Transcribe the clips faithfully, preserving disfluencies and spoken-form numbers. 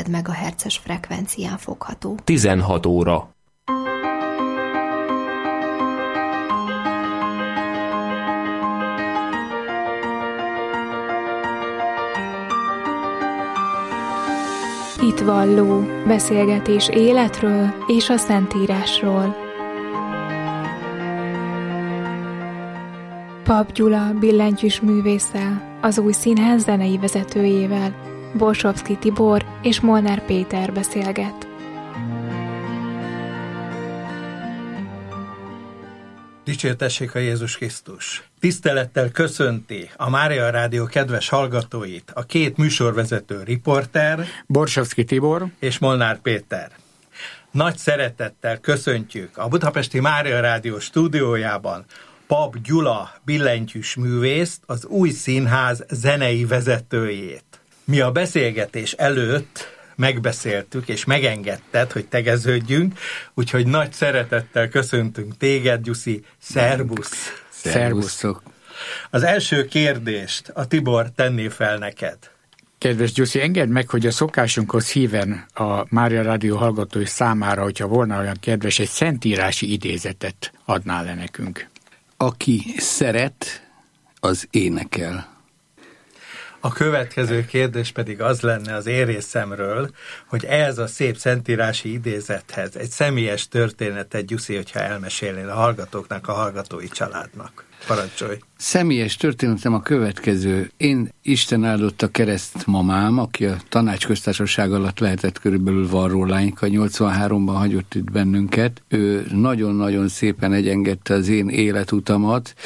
megahertzes frekvencián fogható. tizenhat óra. Hitvalló, beszélgetés életről és a Szentírásról. Pap Gyula billentyűs művésszel, az Új Színház zenei vezetőjével, Borsovszky Tibor és Molnár Péter beszélget. Dicsértessék a Jézus Krisztus! Tisztelettel köszönti a Mária Rádió kedves hallgatóit a két műsorvezető riporter, Borsovszky Tibor és Molnár Péter. Nagy szeretettel köszöntjük a Budapesti Mária Rádió stúdiójában Pap Gyula billentyűs művészt, az Új Színház zenei vezetőjét. Mi a beszélgetés előtt megbeszéltük, és megengedted, hogy tegeződjünk, úgyhogy nagy szeretettel köszöntünk téged, Gyuszi. Szerbusz! Szerbusztok! Az első kérdést a Tibor tenné fel neked. Kedves Gyuszi, engedd meg, hogy a szokásunkhoz híven a Mária Rádió hallgatói számára, hogyha volna olyan kedves, egy szentírási idézetet adnál le nekünk. Aki szeret, az énekel. A következő kérdés pedig az lenne az én részemről, hogy ehhez a szép szentírási idézethez egy személyes történetet, Gyuszi, hogyha elmesélnél a hallgatóknak, a hallgatói családnak. Parancsolj! Személyes történetem a következő. Én Isten áldotta keresztmamám, aki a Tanácsköztársaság alatt lehetett körülbelül varrólányka, nyolcvanháromban hagyott itt bennünket. Ő nagyon-nagyon szépen egyengedte az én életutamat,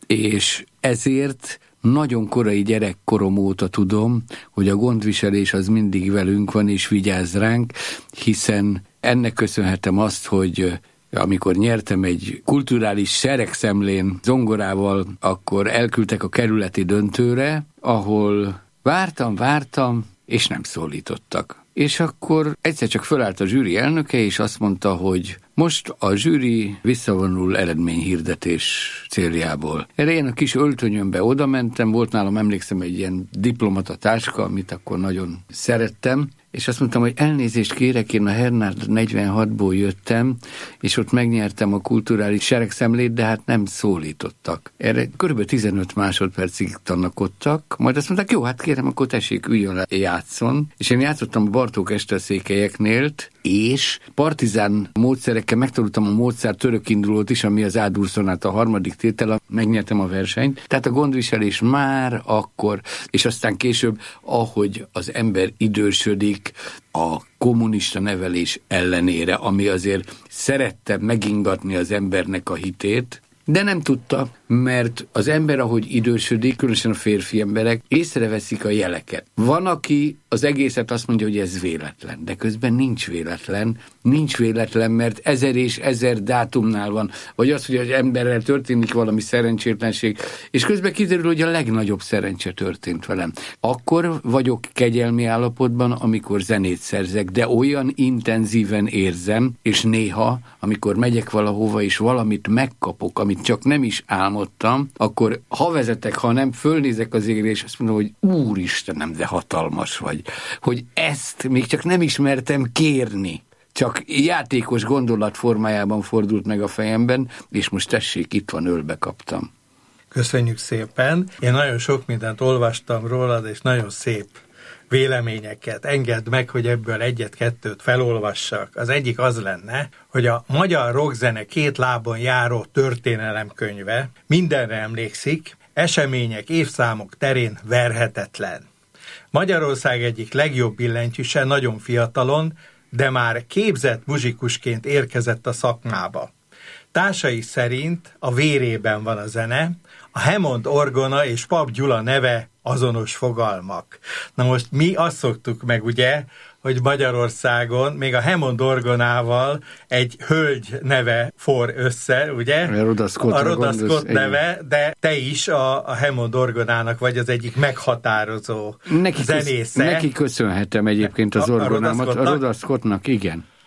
és ezért nagyon korai gyerekkorom óta tudom, hogy a gondviselés az mindig velünk van, és vigyáz ránk, hiszen ennek köszönhetem azt, hogy amikor nyertem egy kulturális seregszemlén zongorával, akkor elküldtek a kerületi döntőre, ahol vártam, vártam, és nem szólítottak. És akkor egyszer csak fölállt a zsűri elnöke, és azt mondta, hogy most a zsűri visszavonul eredményhirdetés céljából. Erre én a kis öltönyömbe oda mentem, volt nálam, emlékszem, egy ilyen diplomata táska, amit akkor nagyon szerettem, és azt mondtam, hogy elnézést kérek, én a Hernard negyvenhatból jöttem, és ott megnyertem a kulturális seregszemlét, de hát nem szólítottak. Erre körülbelül tizenöt másodpercig tanakodtak, majd azt mondták, jó, hát kérem, akkor tessék, üljön le, játszon. És én játszottam a Bartók Eszterszékelyeknél, és partizán módszerekkel megtanultam a Mozart török indulót is, ami az A-dur szonáta a harmadik tétele, megnyertem a versenyt. Tehát a gondviselés már akkor, és aztán később, ahogy az ember idősödik, a kommunista nevelés ellenére, ami azért szerette megingatni az embernek a hitét, de nem tudta, mert az ember, ahogy idősödik, különösen a férfi emberek, észreveszik a jeleket. Van, aki az egészet azt mondja, hogy ez véletlen, de közben nincs véletlen, nincs véletlen, mert ezer és ezer dátumnál van, vagy az, hogy az emberrel történik valami szerencsétlenség, és közben kiderül, hogy a legnagyobb szerencse történt velem. Akkor vagyok kegyelmi állapotban, amikor zenét szerzek, de olyan intenzíven érzem, és néha, amikor megyek valahova, és valamit megkapok, amit csak nem is álmodtam, akkor ha vezetek, ha nem, fölnézek az égre, és azt mondom, hogy Úristenem, de hatalmas vagy, hogy ezt még csak nem ismertem kérni. Csak játékos gondolat formájában fordult meg a fejemben, és most tessék, itt van, ölbe kaptam. Köszönjük szépen. Én nagyon sok mindent olvastam rólad, és nagyon szép véleményeket. Engedd meg, hogy ebből egyet-kettőt felolvassak. Az egyik az lenne, hogy a magyar rockzene két lábon járó történelemkönyve mindenre emlékszik, események, évszámok terén verhetetlen. Magyarország egyik legjobb billentyűse nagyon fiatalon, de már képzett muzsikusként érkezett a szakmába. Társai szerint a vérében van a zene, a Hammond orgona és Pap Gyula neve azonos fogalmak. Na most mi azt szoktuk meg, ugye, hogy Magyarországon még a Hammond orgonával egy hölgy neve for össze, ugye? A Rhoda Scott, a Rhoda Scott neve, de te is a, a Hammond orgonának vagy az egyik meghatározó neki zenésze. Kösz, neki köszönhetem egyébként az orgonámat, a Rhoda Scottnak, igen.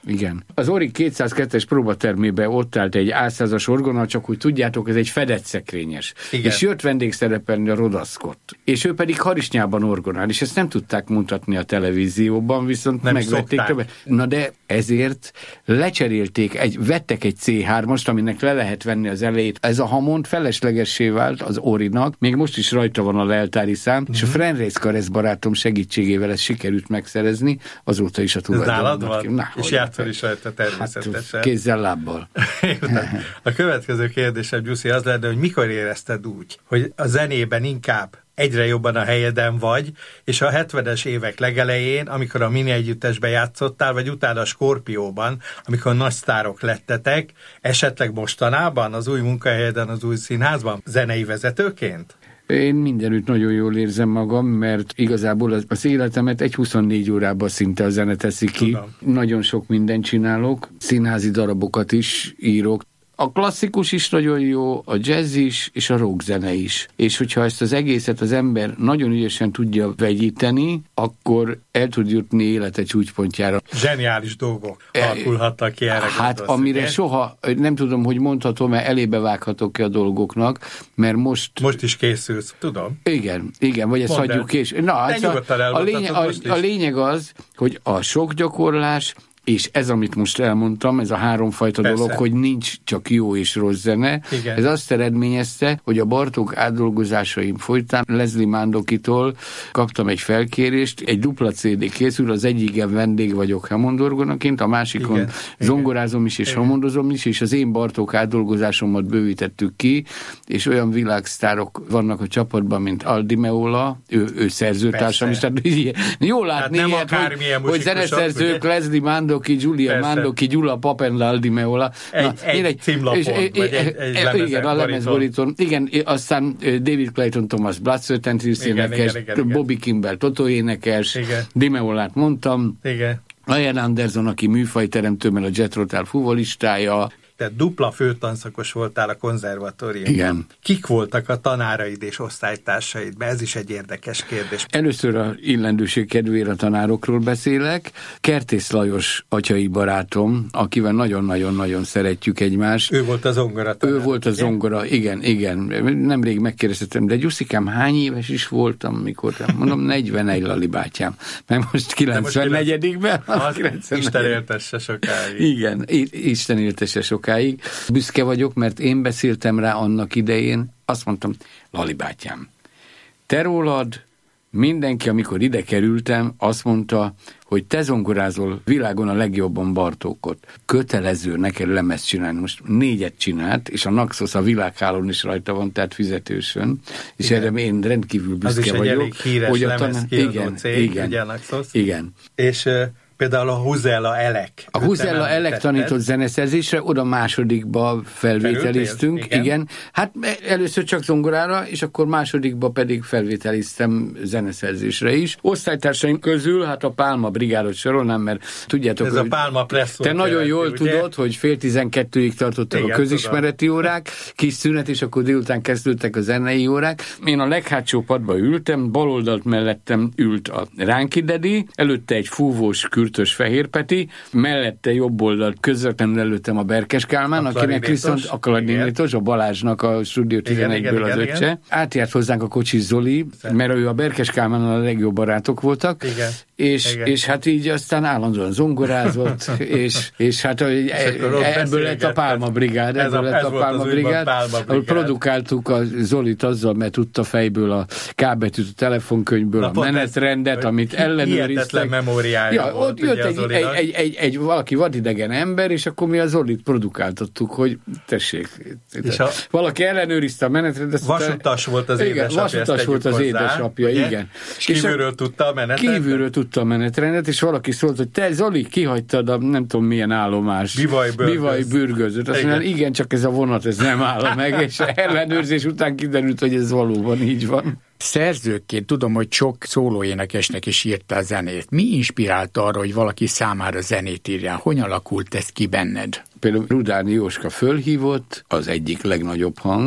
Igen. Az Orig kétszázkettes próbatermében ott állt egy á százas orgona, csak úgy tudjátok, ez egy fedett szekrényes. Igen. És jött vendégszerepelni a Rhoda Scott. És ő pedig harisnyában orgonál, és ezt nem tudták mutatni a televízióban, viszont nem megvették többet. Na de ezért lecserélték, egy, vettek egy cé hármast, aminek le lehet venni az elejét. Ez a Hammond feleslegessé vált az Orinak, még most is rajta van a leltári szám, mm-hmm. és a Fenris Karesz barátom segítségével ezt sikerült megszerezni, azóta is a tulajdonnak. És játszol is rajta természetesen. Hát, kézzel, lábbal. A következő kérdésem, Gyuszi, az lenne, hogy mikor érezted úgy, hogy a zenében inkább egyre jobban a helyeden vagy, és a hetvenes évek legelején, amikor a Mini együttesben játszottál, vagy utána a Skorpióban, amikor nagy sztárok lettetek, esetleg mostanában az új munkahelyeden, az új színházban zenei vezetőként? Én mindenütt nagyon jól érzem magam, mert igazából az, az életemet egy huszonnégy órában szinte a zene teszi ki. Tudom. Nagyon sok mindent csinálok, színházi darabokat is írok. A klasszikus is nagyon jó, a jazz is, és a rock zene is. És hogyha ezt az egészet az ember nagyon ügyesen tudja vegyíteni, akkor el tud jutni élete csúcspontjára. Zseniális dolgok alakulhattak ki erre. Hát amire én? soha, nem tudom, hogy mondhatom, mert elébe vághatok ki a dolgoknak, mert most... Most is készülsz, tudom. Igen, igen, vagy ezt Mondd hagyjuk később. Na, hát a, a, lényeg, a, a lényeg az, hogy a sok gyakorlás, és ez, amit most elmondtam, ez a háromfajta Persze. dolog, hogy nincs csak jó és rossz zene, Igen. ez azt eredményezte, hogy a Bartók átdolgozásaim folytán Leslie Mandokitól kaptam egy felkérést, egy dupla cé dé készül, az egyiken vendég vagyok Hammond orgonaként, a másikon Igen. zongorázom is és Igen. hammondozom is, és az én Bartók átdolgozásomat bővítettük ki, és olyan világsztárok vannak a csapatban, mint Aldi Meola, ő, ő szerzőtársam is, tehát jól látni hát ilyet, hogy, hogy zeneszerzők, ugye? Leslie Mandokit, Giulia Persze. Mandoki, Gyula Papenla, Aldi Meola. Egy, Na, egy, egy címlapon, és, vagy egy, egy, egy lemezen, igen, a lemezborítón. Igen, aztán David Clayton Thomas, Blood, Sweat and Tears énekes, Bobby Kimball, Toto énekes, Di Meolát mondtam, igen. Ian Anderson, aki műfajteremtő, mert a Jet Rotal fuvalistája. Tehát dupla főtanszakos voltál a konzervatóriumban. Igen. Kik voltak a tanáraid és osztálytársaid? Ez is egy érdekes kérdés. Először a illendőség kedvéért a tanárokról beszélek. Kertész Lajos atyai barátom, akivel nagyon-nagyon-nagyon szeretjük egymást. Ő volt a zongora tanár. Ő volt a zongora, igen, igen. Nemrég megkérdeztem, de Gyuszikám, hány éves is voltam, mikor? Mondom, negyvenegy, Lali bátyám. Mert most kilencvennegyedikben. Isten éltesse sokáig. Igen, Isten éltesse sokáig. Büszke vagyok, mert én beszéltem rá annak idején, azt mondtam, Lali bátyám, te rólad mindenki, amikor ide kerültem, azt mondta, hogy te zongorázol világon a legjobban Bartókot. Kötelező neked lemezt csinálni. Most négyet csinált, és a Naxos a világhálón is rajta van, tehát fizetősön. És igen. erre én rendkívül büszke vagyok. Az is egy elég híres hogy lemezkiadó cég, igen, ugye a Naxos. Igen. És... például a Huzella Elek. A Huzella Elek tanított zeneszerzésre, oda másodikba felvételiztünk. Igen. igen. Hát először csak zongorára, és akkor másodikba pedig felvételiztem zeneszerzésre is. Osztálytársaim közül, hát a Pálma brigádot sorolnám, mert tudjátok, ez hogy a Pálma Press te nagyon jelenti, jól ugye? Tudod, hogy fél tizenkettőig tartottak igen, a közismereti tudom. órák, kis szünet, és akkor délután kezdődtek a zenei órák. Én a leghátsó padba ültem, baloldalt mellettem ült a Ránki Dedi, előtte egy fúvós kürtös Fehér Peti, mellette jobb oldalt közvetlenül előttem a Berkes Kálmán, a akinek viszont a klarinnétos, a Balázsnak a Stúdió tizenegyből az igen, öccse. Igen. Átjárt hozzánk a Kocsis Zoli, mert ő a Berkes Kálmánnal a legjobb barátok voltak, igen. És, és hát így aztán állandóan zongorázott, és, és hát és ebből lett a Pálma Brigád, ebből lett a Pálma Brigád, ahol produkáltuk a Zolit azzal, mert tudta fejből a K betűt a telefonkönyvből, na, a menetrendet, ez, amit ellenőriztek. Hihetetlen memóriája ja, volt, ott jött egy, egy, egy, egy, egy valaki vadidegen ember, és akkor mi a Zolit produkáltattuk, hogy tessék, és a valaki ellenőrizte a menetrendet. Vasutas volt az igen, édesapja. Vasutas volt az édesapja, ugye? Igen. És kívülről tudta a menetrendet? Kívülről tudta a menetrendet, és valaki szólt, hogy te Zoli, kihagytad a nem tudom milyen állomás. Bivaj bürgözőt. Azt mondja, igen, csak ez a vonat, ez nem áll meg, és ellenőrzés után kiderült, hogy ez valóban így van. Szerzőként tudom, hogy sok szólóénekesnek is írta a zenét. Mi inspirálta arra, hogy valaki számára zenét írjál? Hogyan alakult ez ki benned? Például Rudáni Jóska fölhívott, az egyik legnagyobb hang,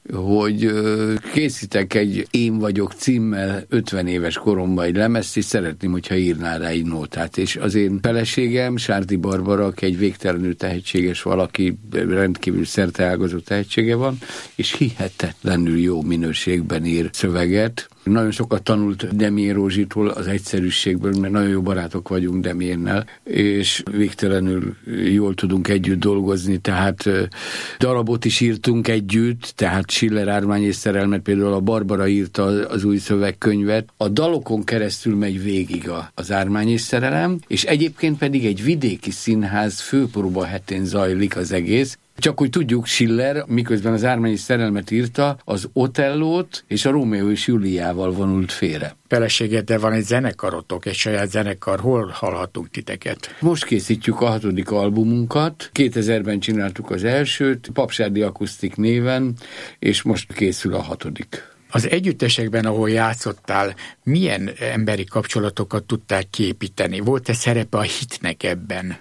hogy készítek egy Én vagyok címmel ötven éves koromban egy lemezt, és szeretném, hogyha írnál rá egy nótát. És az én feleségem, Sárdi Barbara, aki egy végtelenül tehetséges valaki, rendkívül szerteágazó tehetsége van, és hihetetlenül jó minőségben ír szöveget. Nagyon sokat tanult Demjén Rózsitól az egyszerűségből, mert nagyon jó barátok vagyunk Demjénnel, és végtelenül jól tudunk együtt dolgozni, tehát darabot is írtunk együtt, tehát Schiller Ármány és szerelmet, például a Barbara írta az új szövegkönyvet. A dalokon keresztül megy végig az Ármány és szerelem, és egyébként pedig egy vidéki színház főpróba hetén zajlik az egész. Csak hogy tudjuk, Schiller, miközben az Ármány és szerelmet írta, az Otellót és a Rómeó és Júliával vonult félre. Feleségeddel van egy zenekarotok, egy saját zenekar, hol hallhatunk titeket? Most készítjük a hatodik albumunkat, kétezerben csináltuk az elsőt, Papsárdi Akusztik néven, és most készül a hatodik. Az együttesekben, ahol játszottál, milyen emberi kapcsolatokat tudták kiépíteni? Volt-e szerepe a hitnek ebben?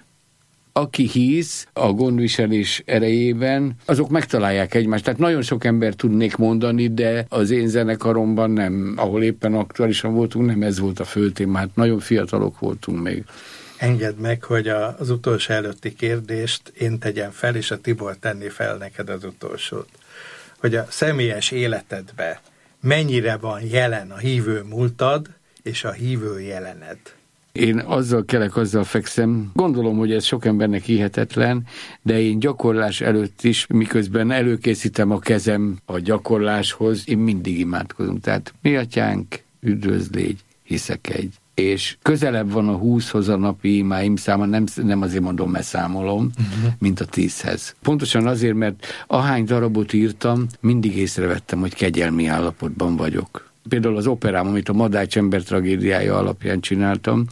Aki hisz a gondviselés erejében, azok megtalálják egymást. Tehát nagyon sok ember tudnék mondani, de az én zenekaromban nem, ahol éppen aktuálisan voltunk, nem ez volt a fő téma. Hát nagyon fiatalok voltunk még. Engedd meg, hogy az utolsó előtti kérdést én tegyem fel, és a Tibor tenni fel neked az utolsót. Hogy a személyes életedben mennyire van jelen a hívő múltad és a hívő jelened? Én azzal kelek, azzal fekszem. Gondolom, hogy ez sok embernek hihetetlen, de én gyakorlás előtt is, miközben előkészítem a kezem a gyakorláshoz, én mindig imádkozom. Tehát mi atyánk, üdvözl légy, hiszek egy. És közelebb van a húszhoz a napi imáim száma, nem, nem azért mondom, mert számolom, uh-huh. mint a tízhez. Pontosan azért, mert ahány darabot írtam, mindig észrevettem, hogy kegyelmi állapotban vagyok. Például az operám, amit a Madács ember tragédiája alapján csináltam,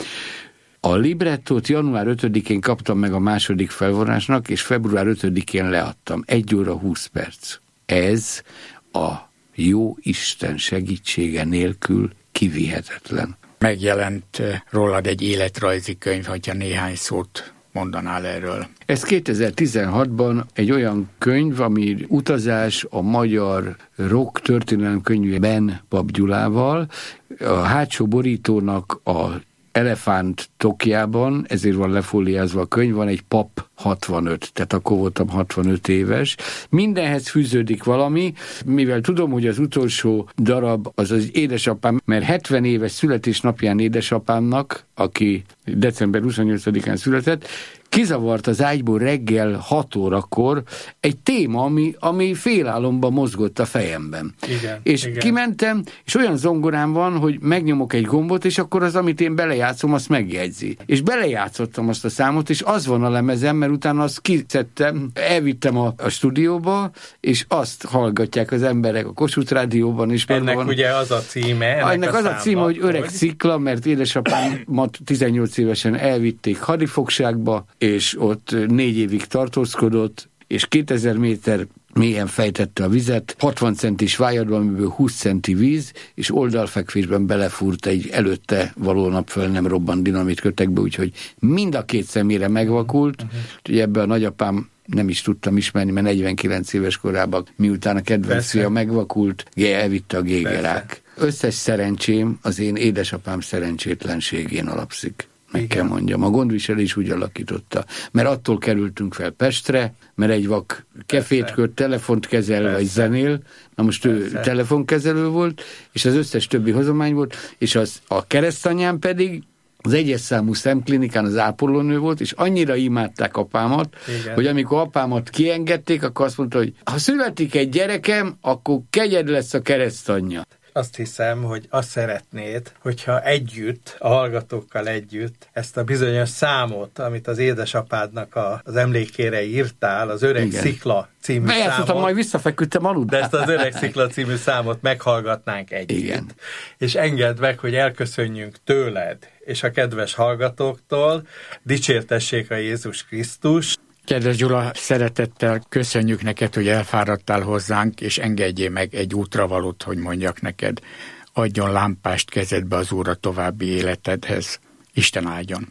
a librettót január ötödikén kaptam meg a második felvonásnak, és február ötödikén leadtam. Egy óra húsz perc. Ez a jó Isten segítsége nélkül kivihetetlen. Megjelent rólad egy életrajzi könyv, hogyha néhány szót mondanál erről. Ez kétezer-tizenhatban egy olyan könyv, ami utazás a magyar rock történelem könyvében Pap Gyulával, a hátsó borítónak a elefánt tokjában, ezért van lefóliázva a könyv, van egy pap hatvanöt, tehát akkor voltam hatvanöt éves. Mindenhez fűződik valami, mivel tudom, hogy az utolsó darab az az édesapám, mert hetven éves születésnapján édesapámnak, aki december huszonnyolcadikán született, kizavart az ágyból reggel hat órakor egy téma, ami, ami félálomban mozgott a fejemben. Igen, és igen. Kimentem, és olyan zongorám van, hogy megnyomok egy gombot, és akkor az, amit én belejátszom, azt megjegyzi. És belejátszottam azt a számot, és az van a lemezem, mert utána azt kiszedtem, elvittem a, a stúdióba, és azt hallgatják az emberek a Kossuth Rádióban is. Ennek van. Ugye az a címe. Ennek, ennek a az számba, a címe, hogy Öreg hogy... Szikla, mert édesapámat tizennyolc évesen elvitték hadifogságba, és ott négy évig tartózkodott, és kétezer méter mélyen fejtette a vizet, hatvan centis vájadban, amiből húsz centi víz, és oldalfekvésben belefúrt egy előtte való nap föl nem robbant dinamit kötekbe, úgyhogy mind a két szemére megvakult. Uh-huh. Úgyhogy ebbe a nagyapám nem is tudtam ismerni, mert negyvenkilenc éves korában, miután a kedvenc fia megvakult, elvitte a gégerák. Összes szerencsém az én édesapám szerencsétlenségén alapszik. Meg Igen. kell mondjam. A gondviselés úgy alakította. Mert attól kerültünk fel Pestre, mert egy vak kefét költ, telefont kezel, Persze. vagy zenél. Na most Persze. ő telefonkezelő volt, és az összes többi hozomány volt, és az, a keresztanyám pedig az egyes számú szemklinikán az ápolónő volt, és annyira imádták apámat, Igen. hogy amikor apámat kiengedték, akkor azt mondta, hogy ha születik egy gyerekem, akkor kegyed lesz a keresztanyja. Azt hiszem, hogy azt szeretnéd, hogyha együtt, a hallgatókkal együtt ezt a bizonyos számot, amit az édesapádnak a, az emlékére írtál, az Öreg Igen. Szikla című Bejátszottam, számot. majd visszafeküdtem aludni. De ezt az Öreg Szikla című számot meghallgatnánk együtt. Igen. És engedd meg, hogy elköszönjünk tőled és a kedves hallgatóktól. Dicsértessék a Jézus Krisztus. Kedves Gyula, szeretettel köszönjük neked, hogy elfáradtál hozzánk, és engedjél meg egy útravalót, hogy mondjak neked. Adjon lámpást kezedbe az Úr a további életedhez. Isten áldjon!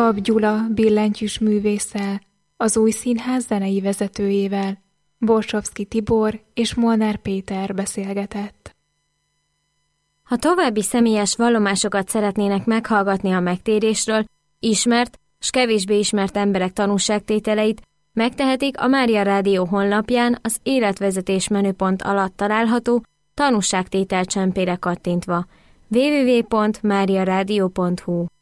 Pap Gyula billentyűs művésszel, az Új Színház zenei vezetőjével, Borsovszky Tibor és Molnár Péter beszélgetett. Ha további személyes vallomásokat szeretnének meghallgatni a megtérésről, ismert s kevésbé ismert emberek tanúságtételeit, megtehetik a Mária Rádió honlapján az életvezetés menüpont alatt található tanúságtétel csempére kattintva. double-u double-u double-u pont mária rádió pont hu